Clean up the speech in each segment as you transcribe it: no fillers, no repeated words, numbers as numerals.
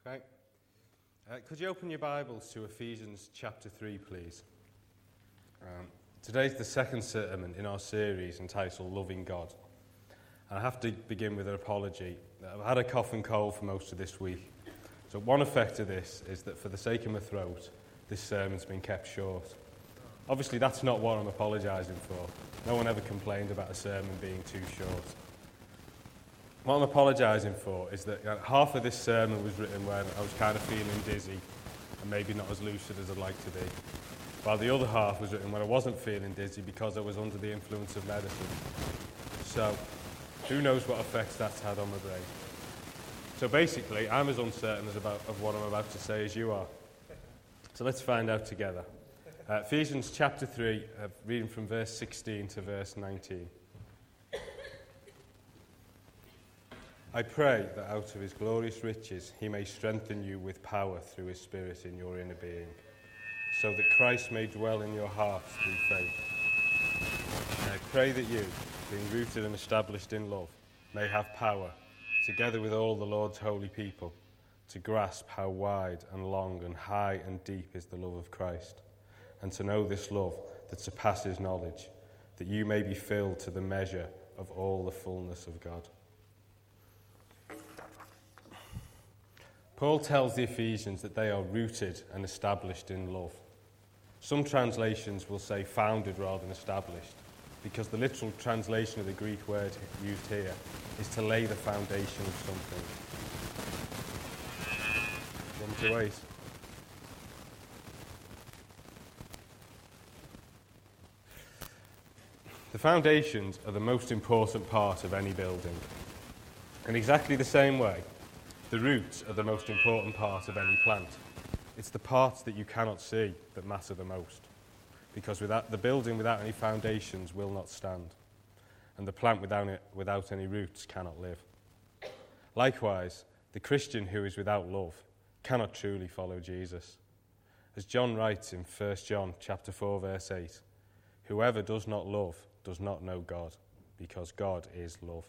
Okay. Could you open your Bibles to Ephesians chapter 3, please? Today's the second sermon in our series entitled Loving God. I have to begin with an apology. I've had a cough and cold for most of this week. So one effect of this is that for the sake of my throat, this sermon's been kept short. Obviously, that's not what I'm apologising for. No one ever complained about a sermon being too short. What I'm apologising for is that half of this sermon was written when I was kind of feeling dizzy and maybe not as lucid as I'd like to be, while the other half was written when I wasn't feeling dizzy because I was under the influence of medicine. So, who knows what effects that's had on my brain. So basically, I'm as uncertain of what I'm about to say as you are. So let's find out together. Ephesians chapter 3, reading from verse 16 to verse 19. I pray that out of his glorious riches he may strengthen you with power through his Spirit in your inner being, so that Christ may dwell in your hearts through faith. And I pray that you, being rooted and established in love, may have power, together with all the Lord's holy people, to grasp how wide and long and high and deep is the love of Christ, and to know this love that surpasses knowledge, that you may be filled to the measure of all the fullness of God. Paul tells the Ephesians that they are rooted and established in love. Some translations will say founded rather than established, because the literal translation of the Greek word used here is to lay the foundation of something. Want to wait? The foundations are the most important part of any building. In exactly the same way, the roots are the most important part of any plant. It's the parts that you cannot see that matter the most, because the building without any foundations will not stand, and the plant without any roots cannot live. Likewise, the Christian who is without love cannot truly follow Jesus. As John writes in 1 John chapter 4, verse 8, whoever does not love does not know God, because God is love.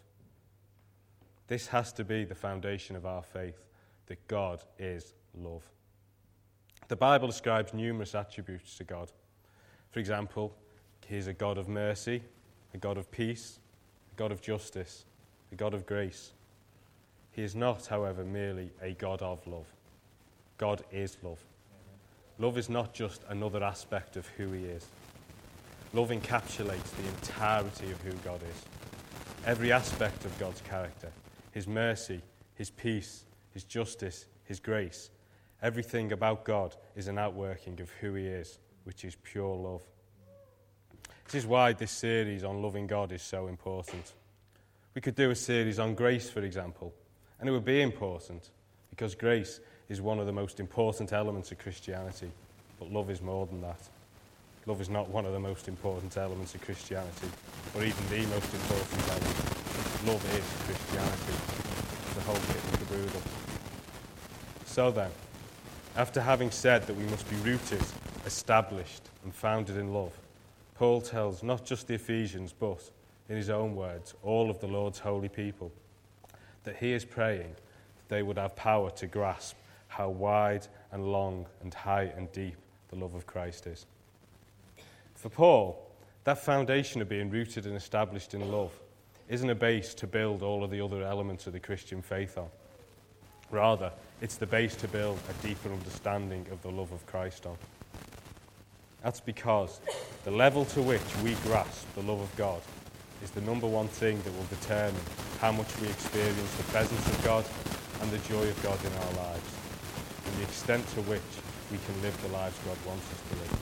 This has to be the foundation of our faith, that God is love. The Bible describes numerous attributes to God. For example, he is a God of mercy, a God of peace, a God of justice, a God of grace. He is not, however, merely a God of love. God is love. Love is not just another aspect of who he is. Love encapsulates the entirety of who God is. Every aspect of God's character, his mercy, his peace, his justice, his grace. Everything about God is an outworking of who he is, which is pure love. This is why this series on loving God is so important. We could do a series on grace, for example, and it would be important, because grace is one of the most important elements of Christianity, but love is more than that. Love is not one of the most important elements of Christianity, or even the most important element. Love is Christianity. It's the whole kit and caboodle. So then, after having said that we must be rooted, established, and founded in love, Paul tells not just the Ephesians, but, in his own words, all of the Lord's holy people, that he is praying that they would have power to grasp how wide and long and high and deep the love of Christ is. For Paul, that foundation of being rooted and established in love isn't a base to build all of the other elements of the Christian faith on. Rather, it's the base to build a deeper understanding of the love of Christ on. That's because the level to which we grasp the love of God is the number one thing that will determine how much we experience the presence of God and the joy of God in our lives, and the extent to which we can live the lives God wants us to live.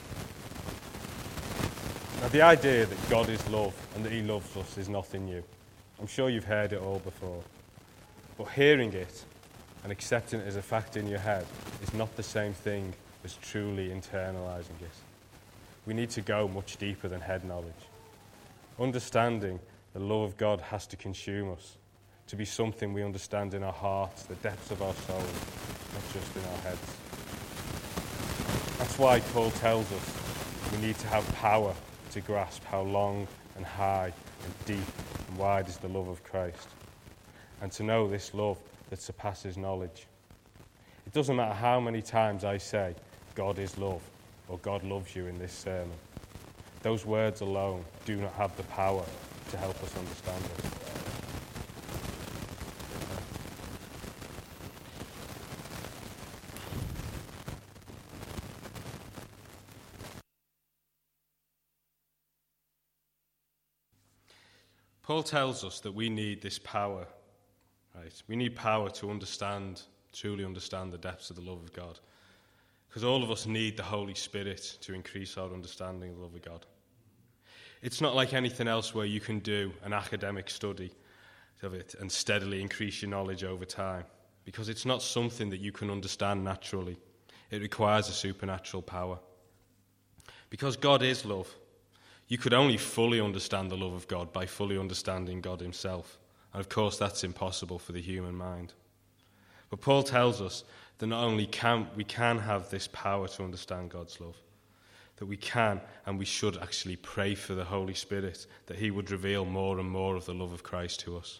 Now, the idea that God is love and that he loves us is nothing new. I'm sure you've heard it all before. But hearing it and accepting it as a fact in your head is not the same thing as truly internalising it. We need to go much deeper than head knowledge. Understanding the love of God has to consume us, to be something we understand in our hearts, the depths of our souls, not just in our heads. That's why Paul tells us we need to have power to grasp how long and high and deep and wide is the love of Christ, and to know this love that surpasses knowledge. It doesn't matter how many times I say, God is love, or God loves you in this sermon. Those words alone do not have the power to help us understand it. Paul tells us that we need this power, right? We need power to truly understand the depths of the love of God. Because all of us need the Holy Spirit to increase our understanding of the love of God. It's not like anything else where you can do an academic study of it and steadily increase your knowledge over time. Because it's not something that you can understand naturally. It requires a supernatural power. Because God is love, you could only fully understand the love of God by fully understanding God himself. And of course, that's impossible for the human mind. But Paul tells us that not only we can have this power to understand God's love, that we can and we should actually pray for the Holy Spirit, that he would reveal more and more of the love of Christ to us.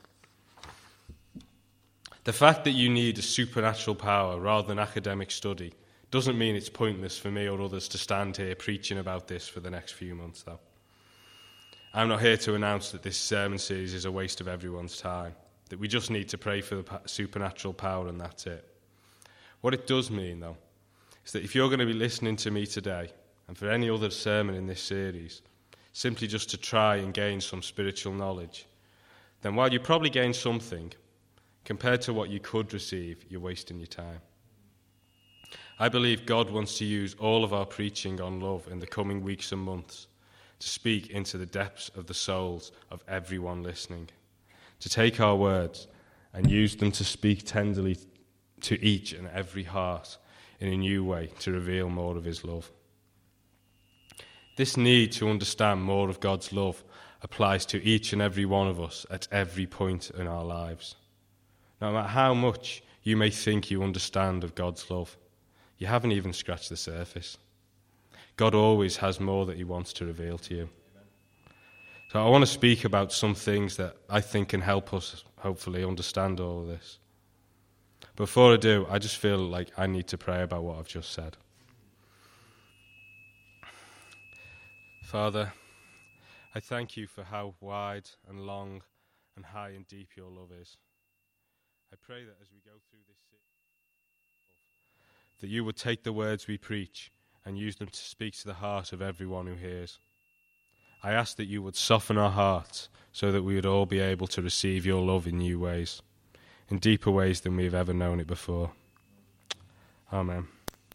The fact that you need a supernatural power rather than academic study doesn't mean it's pointless for me or others to stand here preaching about this for the next few months, though. I'm not here to announce that this sermon series is a waste of everyone's time, that we just need to pray for the supernatural power and that's it. What it does mean, though, is that if you're going to be listening to me today, and for any other sermon in this series, simply just to try and gain some spiritual knowledge, then while you probably gain something, compared to what you could receive, you're wasting your time. I believe God wants to use all of our preaching on love in the coming weeks and months to speak into the depths of the souls of everyone listening, to take our words and use them to speak tenderly to each and every heart in a new way to reveal more of his love. This need to understand more of God's love applies to each and every one of us at every point in our lives. No matter how much you may think you understand of God's love, you haven't even scratched the surface. God always has more that he wants to reveal to you. So I want to speak about some things that I think can help us hopefully understand all of this. Before I do, I just feel like I need to pray about what I've just said. Father, I thank you for how wide and long and high and deep your love is. I pray that as we go through this, that you would take the words we preach and use them to speak to the heart of everyone who hears. I ask that you would soften our hearts so that we would all be able to receive your love in new ways, in deeper ways than we've ever known it before. Amen.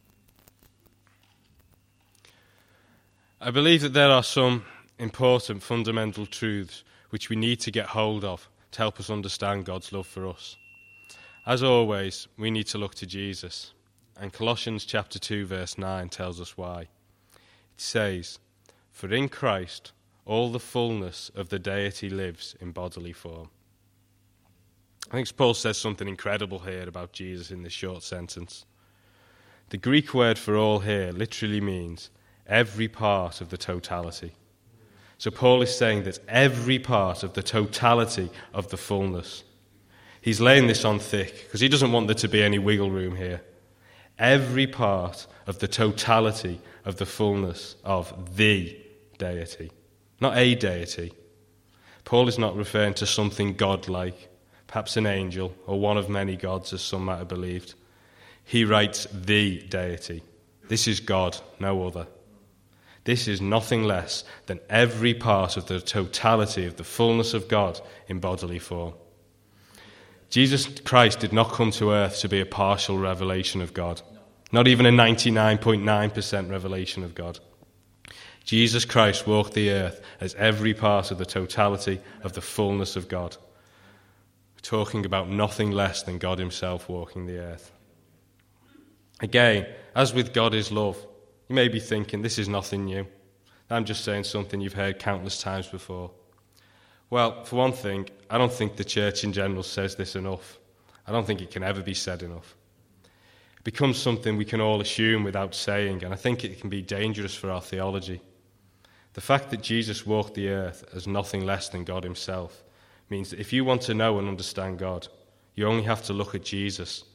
I believe that there are some important fundamental truths which we need to get hold of to help us understand God's love for us. As always, we need to look to Jesus. And Colossians chapter 2 verse 9 tells us why. It says, "For in Christ all the fullness of the deity lives in bodily form." I think Paul says something incredible here about Jesus in this short sentence. The Greek word for all here literally means every part of the totality. So Paul is saying that every part of the totality of the fullness. He's laying this on thick because he doesn't want there to be any wiggle room here. Every part of the totality of the fullness of the deity. Not a deity. Paul is not referring to something godlike, perhaps an angel or one of many gods as some might have believed. He writes the deity. This is God, no other. This is nothing less than every part of the totality of the fullness of God in bodily form. Jesus Christ did not come to earth to be a partial revelation of God, not even a 99.9% revelation of God. Jesus Christ walked the earth as every part of the totality of the fullness of God. We're talking about nothing less than God himself walking the earth. Again, as with God is love, you may be thinking, this is nothing new. I'm just saying something you've heard countless times before. Well, for one thing, I don't think the church in general says this enough. I don't think it can ever be said enough. It becomes something we can all assume without saying, and I think it can be dangerous for our theology. The fact that Jesus walked the earth as nothing less than God himself means that if you want to know and understand God, you only have to look at Jesus,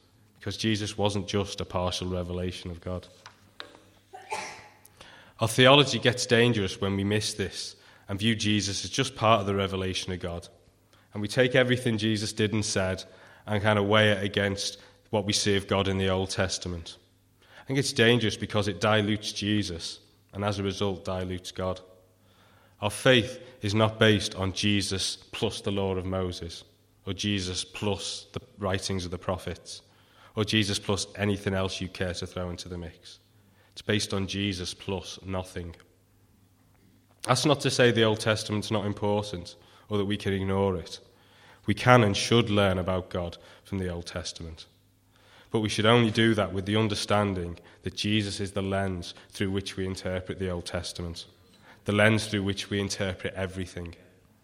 because Jesus wasn't just a partial revelation of God. Our theology gets dangerous when we miss this and view Jesus as just part of the revelation of God. And we take everything Jesus did and said and kind of weigh it against what we see of God in the Old Testament. I think it's dangerous because it dilutes Jesus and as a result dilutes God. Our faith is not based on Jesus plus the law of Moses, or Jesus plus the writings of the prophets, or Jesus plus anything else you care to throw into the mix. It's based on Jesus plus nothing. That's not to say the Old Testament's not important or that we can ignore it. We can and should learn about God from the Old Testament. But we should only do that with the understanding that Jesus is the lens through which we interpret the Old Testament, the lens through which we interpret everything.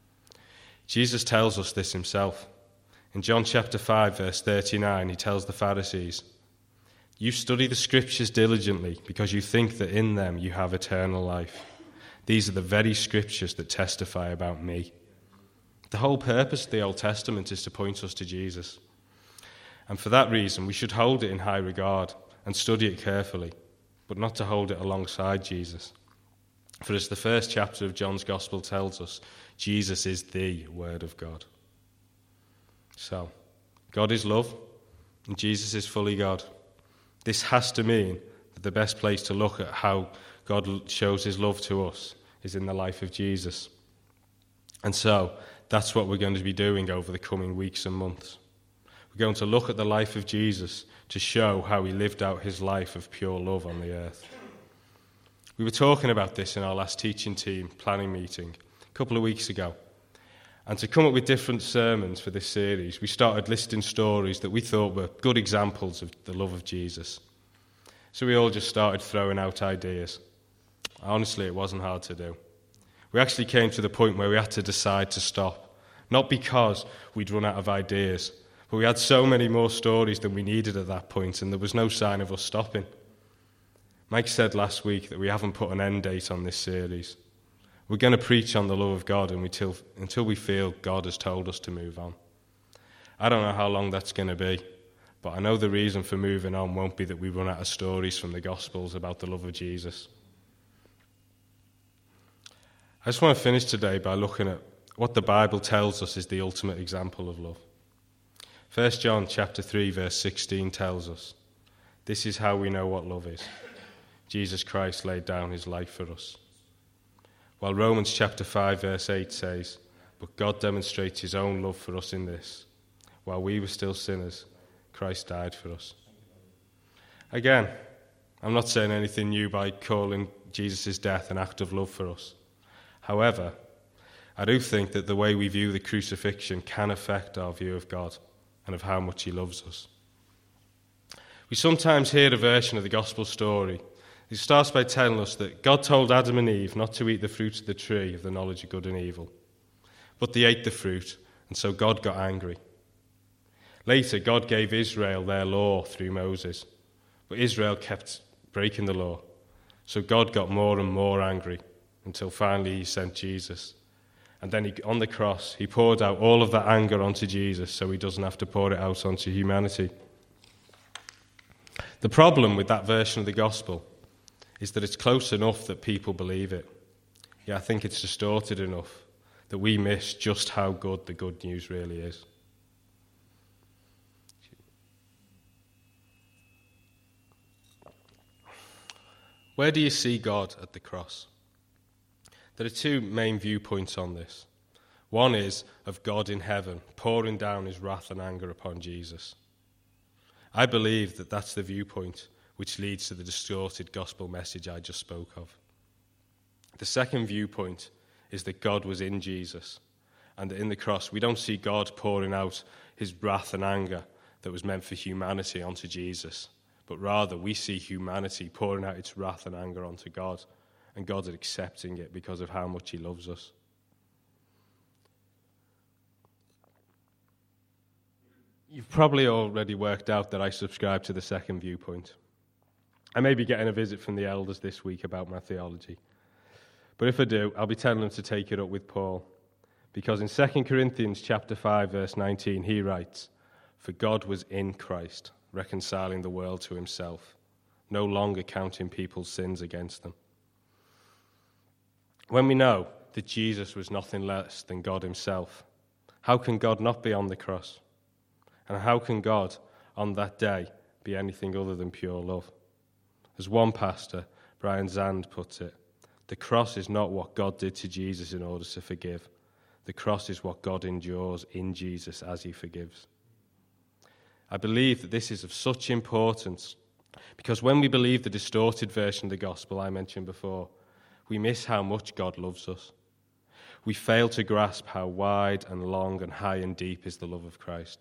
Jesus tells us this himself. In John chapter 5, verse 39, he tells the Pharisees, "You study the scriptures diligently because you think that in them you have eternal life. These are the very scriptures that testify about me." The whole purpose of the Old Testament is to point us to Jesus. And for that reason, we should hold it in high regard and study it carefully, but not to hold it alongside Jesus. For as the first chapter of John's Gospel tells us, Jesus is the Word of God. So, God is love, and Jesus is fully God. This has to mean that the best place to look at how God shows his love to us is in the life of Jesus. And so, that's what we're going to be doing over the coming weeks and months. We're going to look at the life of Jesus to show how he lived out his life of pure love on the earth. We were talking about this in our last teaching team planning meeting a couple of weeks ago. And to come up with different sermons for this series, we started listing stories that we thought were good examples of the love of Jesus. So we all just started throwing out ideas. Honestly, it wasn't hard to do. We actually came to the point where we had to decide to stop. Not because we'd run out of ideas, but we had so many more stories than we needed at that point, and there was no sign of us stopping. Mike said last week that we haven't put an end date on this series. We're going to preach on the love of God until we feel God has told us to move on. I don't know how long that's going to be, but I know the reason for moving on won't be that we run out of stories from the Gospels about the love of Jesus. I just want to finish today by looking at what the Bible tells us is the ultimate example of love. 1 John chapter 3, verse 16 tells us, "This is how we know what love is. Jesus Christ laid down his life for us." While Romans chapter 5, verse 8 says, "But God demonstrates his own love for us in this. While we were still sinners, Christ died for us." Again, I'm not saying anything new by calling Jesus' death an act of love for us. However, I do think that the way we view the crucifixion can affect our view of God and of how much he loves us. We sometimes hear a version of the gospel story. It starts by telling us that God told Adam and Eve not to eat the fruit of the tree of the knowledge of good and evil. But they ate the fruit, and so God got angry. Later, God gave Israel their law through Moses, but Israel kept breaking the law. So God got more and more angry, until finally he sent Jesus. And then on the cross, he poured out all of that anger onto Jesus so he doesn't have to pour it out onto humanity. The problem with that version of the gospel is that it's close enough that people believe it. Yeah, I think it's distorted enough that we miss just how good the good news really is. Where do you see God at the cross? There are two main viewpoints on this. One is of God in heaven pouring down his wrath and anger upon Jesus. I believe that that's the viewpoint which leads to the distorted gospel message I just spoke of. The second viewpoint is that God was in Jesus, and that in the cross we don't see God pouring out his wrath and anger that was meant for humanity onto Jesus, but rather we see humanity pouring out its wrath and anger onto God, and God accepting it because of how much he loves us. You've probably already worked out that I subscribe to the second viewpoint. I may be getting a visit from the elders this week about my theology. But if I do, I'll be telling them to take it up with Paul. Because in 2 Corinthians chapter 5, verse 19, he writes, For God was in Christ, reconciling the world to himself, no longer counting people's sins against them. When we know that Jesus was nothing less than God himself, how can God not be on the cross? And how can God, on that day, be anything other than pure love? As one pastor, Brian Zand, puts it, the cross is not what God did to Jesus in order to forgive. The cross is what God endures in Jesus as he forgives. I believe that this is of such importance because when we believe the distorted version of the gospel I mentioned before, we miss how much God loves us. We fail to grasp how wide and long and high and deep is the love of Christ.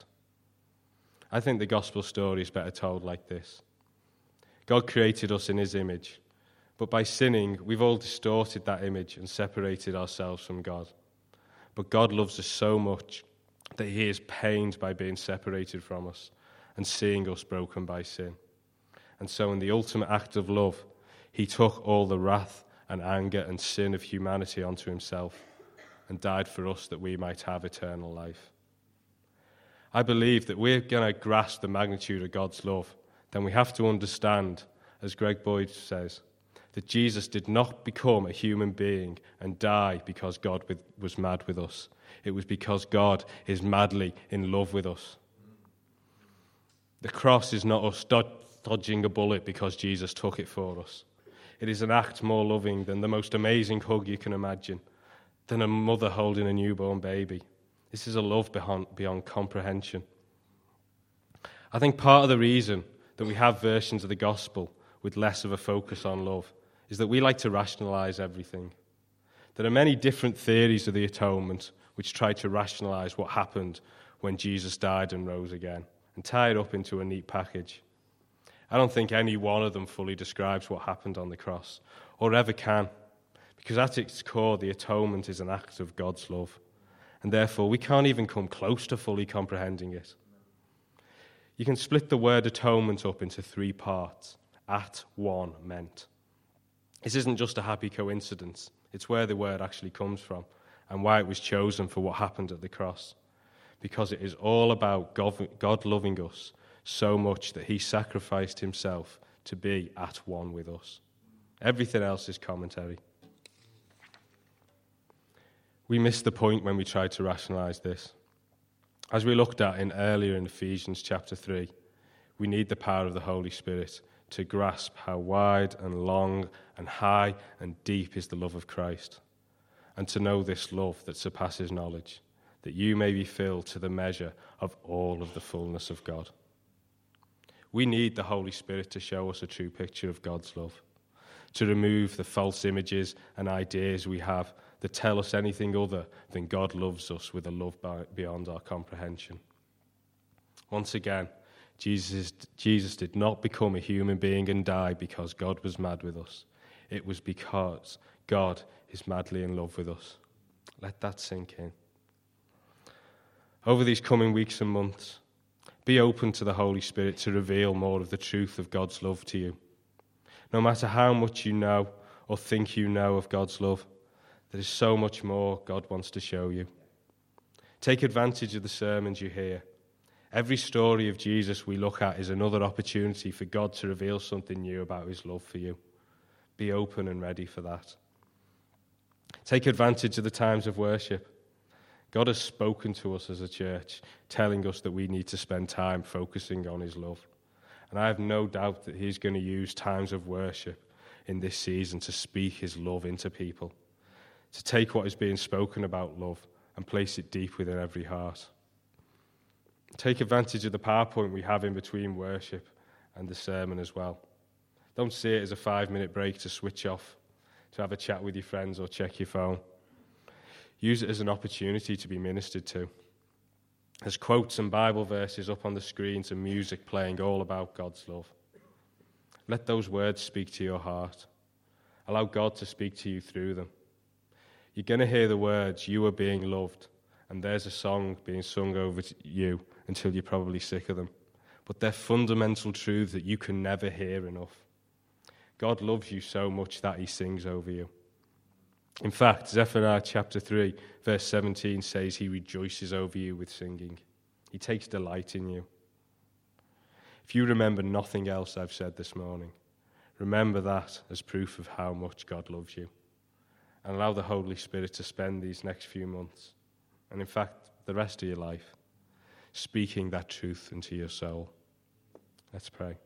I think the gospel story is better told like this. God created us in his image, but by sinning, we've all distorted that image and separated ourselves from God. But God loves us so much that he is pained by being separated from us and seeing us broken by sin. And so in the ultimate act of love, he took all the wrath and anger and sin of humanity onto himself and died for us that we might have eternal life. I believe that we're going to grasp the magnitude of God's love, then we have to understand, as Greg Boyd says, that Jesus did not become a human being and die because God was mad with us. It was because God is madly in love with us. The cross is not us dodging a bullet because Jesus took it for us. It is an act more loving than the most amazing hug you can imagine, than a mother holding a newborn baby. This is a love beyond comprehension. I think part of the reason that we have versions of the gospel with less of a focus on love is that we like to rationalize everything. There are many different theories of the atonement which try to rationalize what happened when Jesus died and rose again and tie it up into a neat package. I don't think any one of them fully describes what happened on the cross, or ever can, because at its core, the atonement is an act of God's love, and therefore we can't even come close to fully comprehending it. You can split the word atonement up into 3 parts. At one meant. This isn't just a happy coincidence. It's where the word actually comes from and why it was chosen for what happened at the cross. Because it is all about God loving us so much that he sacrificed himself to be at one with us. Everything else is commentary. We miss the point when we try to rationalize this. As we looked at earlier in Ephesians chapter 3, we need the power of the Holy Spirit to grasp how wide and long and high and deep is the love of Christ, and to know this love that surpasses knowledge, that you may be filled to the measure of all of the fullness of God. We need the Holy Spirit to show us a true picture of God's love, to remove the false images and ideas we have that tell us anything other than God loves us with a love beyond our comprehension. Once again, Jesus did not become a human being and die because God was mad with us. It was because God is madly in love with us. Let that sink in. Over these coming weeks and months, be open to the Holy Spirit to reveal more of the truth of God's love to you. No matter how much you know or think you know of God's love, there is so much more God wants to show you. Take advantage of the sermons you hear. Every story of Jesus we look at is another opportunity for God to reveal something new about his love for you. Be open and ready for that. Take advantage of the times of worship. God has spoken to us as a church, telling us that we need to spend time focusing on his love. And I have no doubt that he's going to use times of worship in this season to speak his love into people, to take what is being spoken about love and place it deep within every heart. Take advantage of the PowerPoint we have in between worship and the sermon as well. Don't see it as a 5-minute break to switch off, to have a chat with your friends or check your phone. Use it as an opportunity to be ministered to. There's quotes and Bible verses up on the screens and music playing all about God's love. Let those words speak to your heart. Allow God to speak to you through them. You're going to hear the words, "You are being loved," and there's a song being sung over you until you're probably sick of them. But they're fundamental truths that you can never hear enough. God loves you so much that he sings over you. In fact, Zephaniah chapter 3, verse 17 says he rejoices over you with singing. He takes delight in you. If you remember nothing else I've said this morning, remember that as proof of how much God loves you. And allow the Holy Spirit to spend these next few months, and in fact, the rest of your life, speaking that truth into your soul. Let's pray.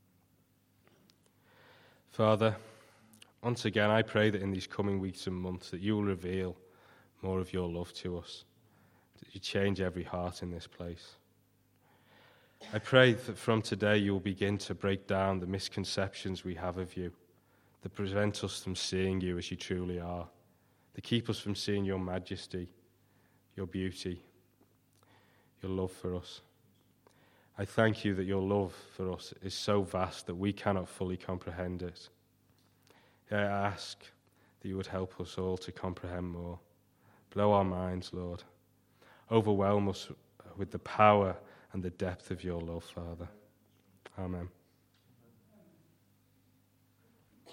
Father, once again, I pray that in these coming weeks and months that you will reveal more of your love to us, that you change every heart in this place. I pray that from today you will begin to break down the misconceptions we have of you, that prevent us from seeing you as you truly are, that keep us from seeing your majesty, your beauty, your love for us. I thank you that your love for us is so vast that we cannot fully comprehend it. I ask that you would help us all to comprehend more. Blow our minds, Lord. Overwhelm us with the power and the depth of your love, Father. Amen.